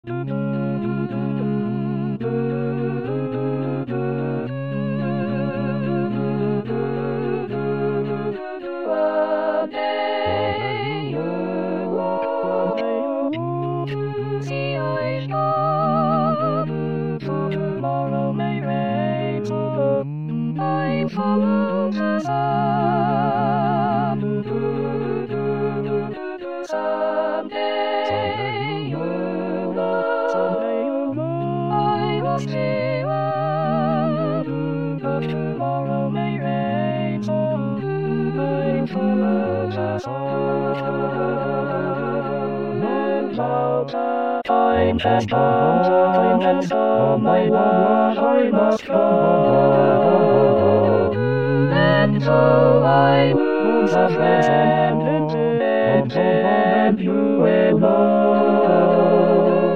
Tomorrow may rain, I follow the sun. Someday you'll know I was here, but tomorrow may rain, I follow the sun. Time has come, my love, I must go. And so I lose a friend, and you will know.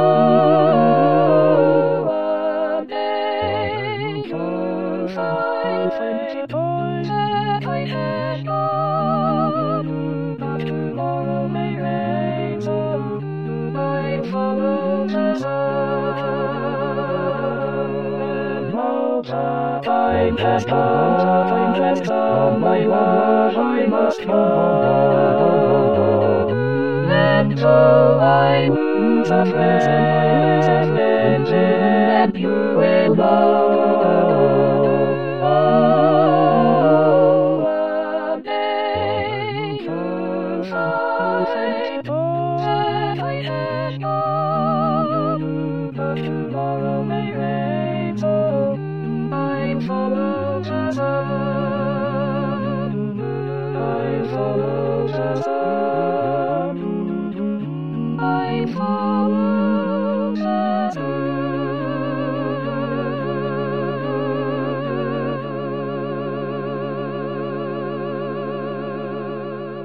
One day you'll find 20 toys that I had gone, but tomorrow may rain, I follow the sun. Time has come, my love, I must go. And so I lose a friend, and you will know.